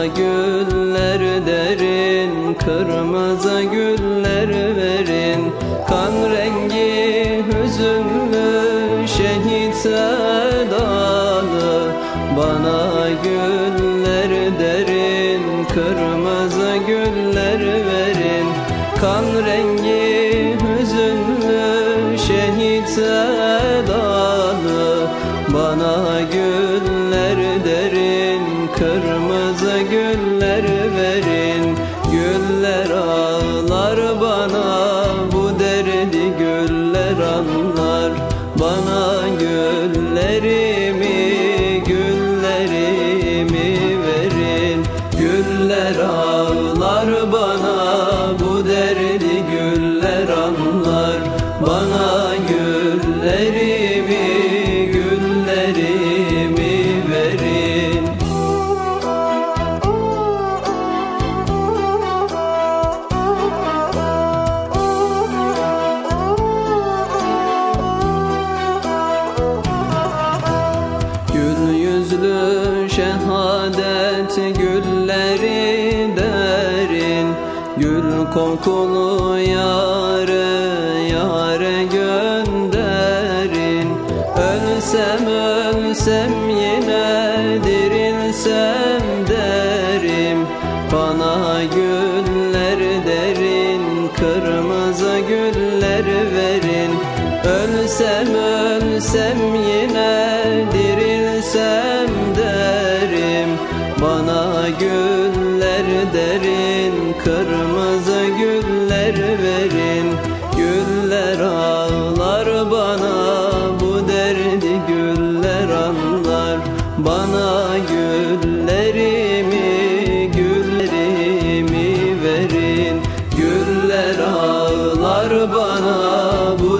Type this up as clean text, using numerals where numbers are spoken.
Bana güller derin, kırmızı güller verin. Kan rengi hüzünlü şehit sedalı. Bana güller derin, kırmızı güller verin. Kan rengi hüzünlü şehit sedalı. Bana güller derin, kırmızı güller verin. Güller ağlar bana, bu derdi güller anlar. Bana güllerimi, güllerimi verin. Güller ağlar bana, bu derdi güller anlar. Bana güllerimi, güllerimi verin. Gül yüzlü şehadet gülleri derin. Gül kokulu yâre, yâre gönderin. Ölsem ölsem yine dirilsem derim. Bana güller derin, kırmızı güller verin. Ölsem ölsem yine dirilsem derim. Bana güller derin, kırmızı güller verin. Güller ağlar bana, bu derdi güller anlar. Bana